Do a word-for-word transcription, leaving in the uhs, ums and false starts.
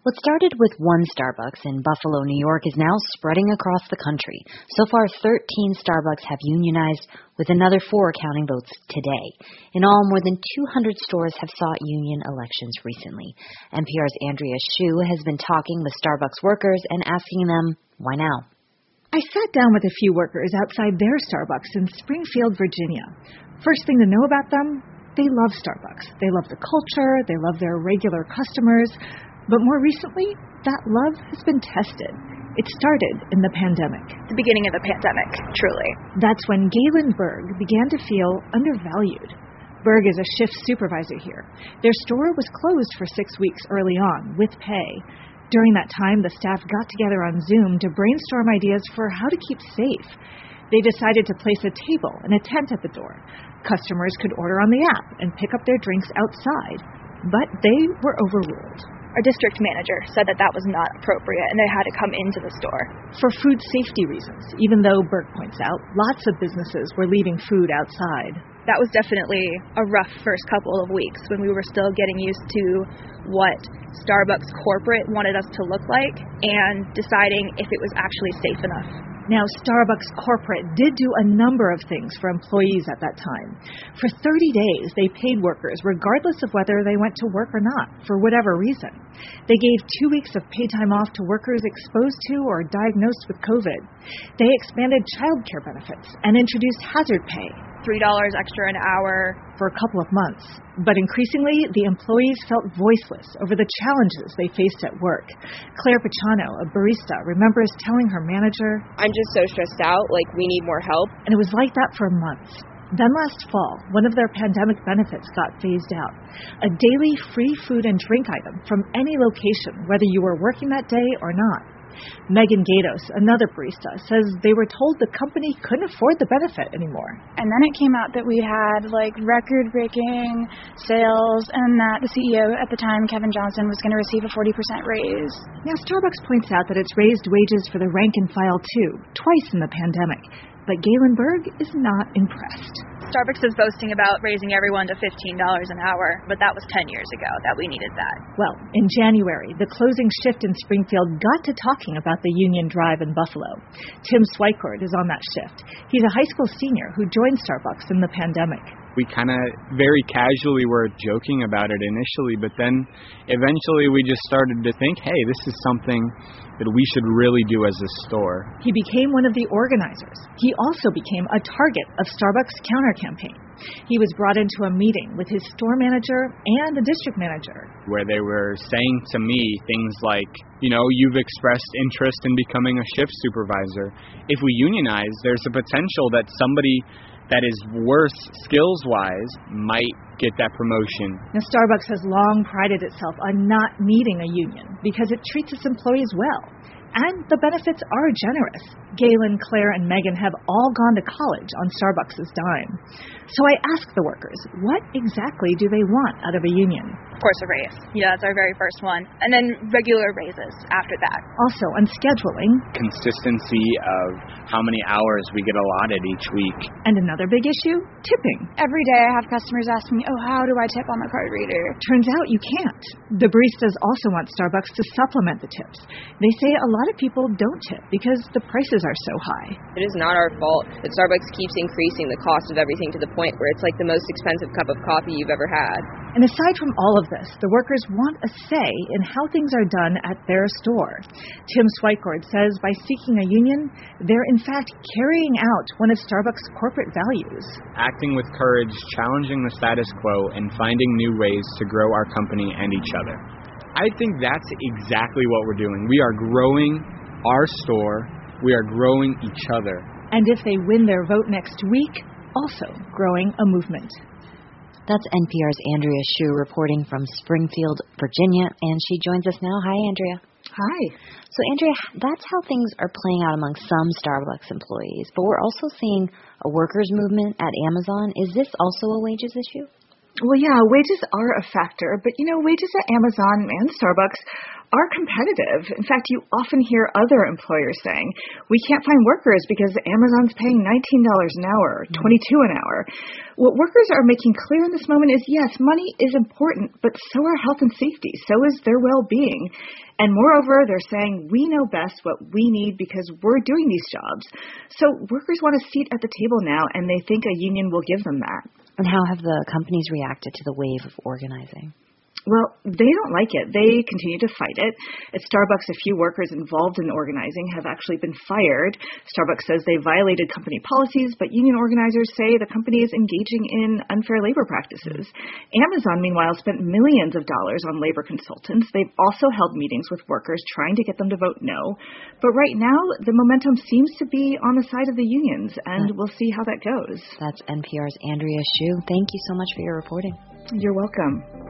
What started with one Starbucks in Buffalo, New York is now spreading across the country. So far, thirteen Starbucks have unionized, with another four counting votes today. In all, more than two hundred stores have sought union elections recently. N P R's Andrea Hsu has been talking with Starbucks workers and asking them, why now? I sat down with a few workers outside their Starbucks in Springfield, Virginia. First thing to know about them, they love Starbucks. They love the culture, they love their regular customers. But more recently, that love has been tested. It started in the pandemic. The beginning of the pandemic, truly. That's when Galen Berg began to feel undervalued. Berg is a shift supervisor here. Their store was closed for six weeks early on, with pay. During that time, the staff got together on Zoom to brainstorm ideas for how to keep safe. They decided to place a table and a tent at the door. Customers could order on the app and pick up their drinks outside. But they were overruled. Our district manager said that that was not appropriate and they had to come into the store. For food safety reasons, even though Berg points out lots of businesses were leaving food outside. That was definitely a rough first couple of weeks when we were still getting used to what Starbucks corporate wanted us to look like and deciding if it was actually safe enough. Now, Starbucks corporate did do a number of things for employees at that time. For thirty days, they paid workers regardless of whether they went to work or not, for whatever reason. They gave two weeks of pay time off to workers exposed to or diagnosed with COVID. They expanded child care benefits and introduced hazard pay. three dollars extra an hour for a couple of months. But increasingly, the employees felt voiceless over the challenges they faced at work. Claire Pachano, a barista, remembers telling her manager, I'm just so stressed out, like we need more help. And it was like that for months. Then last fall, one of their pandemic benefits got phased out. A daily free food and drink item from any location, whether you were working that day or not. Megan Gatos, another barista, says they were told the company couldn't afford the benefit anymore. And then it came out that we had like record-breaking sales and that the C E O at the time, Kevin Johnson, was going to receive a forty percent raise. Now, Starbucks points out that it's raised wages for the rank and file too, twice in the pandemic. But Galen Berg is not impressed. Starbucks is boasting about raising everyone to fifteen dollars an hour, but that was ten years ago that we needed that. Well, in January, the closing shift in Springfield got to talking about the union drive in Buffalo. Tim Swicord is on that shift. He's a high school senior who joined Starbucks in the pandemic. We kind of very casually were joking about it initially, but then eventually we just started to think, hey, this is something that we should really do as a store. He became one of the organizers. He also became a target of Starbucks' counter campaign. He was brought into a meeting with his store manager and the district manager, where they were saying to me things like, you know, you've expressed interest in becoming a shift supervisor. If we unionize, there's a potential that somebody that is worse skills-wise might get that promotion. Now, Starbucks has long prided itself on not needing a union because it treats its employees well. And the benefits are generous. Galen, Claire, and Megan have all gone to college on Starbucks' dime. So I asked the workers, what exactly do they want out of a union? Of course, a raise. Yeah, that's our very first one. And then regular raises after that. Also, on scheduling. Consistency of how many hours we get allotted each week. And another big issue, tipping. Every day I have customers ask me, oh, how do I tip on the card reader? Turns out you can't. The baristas also want Starbucks to supplement the tips. They say a lot of people don't tip because the prices are so high. It is not our fault that Starbucks keeps increasing the cost of everything to the point where it's like the most expensive cup of coffee you've ever had. And aside from all of this, the workers want a say in how things are done at their store. Tim Swicord says by seeking a union, they're in fact carrying out one of Starbucks' corporate values. Acting with courage, challenging the status quo, and finding new ways to grow our company and each other. I think that's exactly what we're doing. We are growing our store. We are growing each other. And if they win their vote next week, also growing a movement. That's N P R's Andrea Hsu reporting from Springfield, Virginia, and she joins us now. Hi, Andrea. Hi. So, Andrea, that's how things are playing out among some Starbucks employees, but we're also seeing a workers' movement at Amazon. Is this also a wages issue? Well, yeah, wages are a factor, but, you know, wages at Amazon and Starbucks are competitive. In fact, you often hear other employers saying, we can't find workers because Amazon's paying nineteen dollars an hour, twenty-two dollars an hour. What workers are making clear in this moment is, yes, money is important, but so are health and safety. So is their well-being. And moreover, they're saying, we know best what we need because we're doing these jobs. So workers want a seat at the table now, and they think a union will give them that. And how have the companies reacted to the wave of organizing? Well, they don't like it. They continue to fight it. At Starbucks, a few workers involved in organizing have actually been fired. Starbucks says they violated company policies, but union organizers say the company is engaging in unfair labor practices. Amazon, meanwhile, spent millions of dollars on labor consultants. They've also held meetings with workers trying to get them to vote no. But right now, the momentum seems to be on the side of the unions, and we'll see how that goes. That's N P R's Andrea Hsu. Thank you so much for your reporting. You're welcome.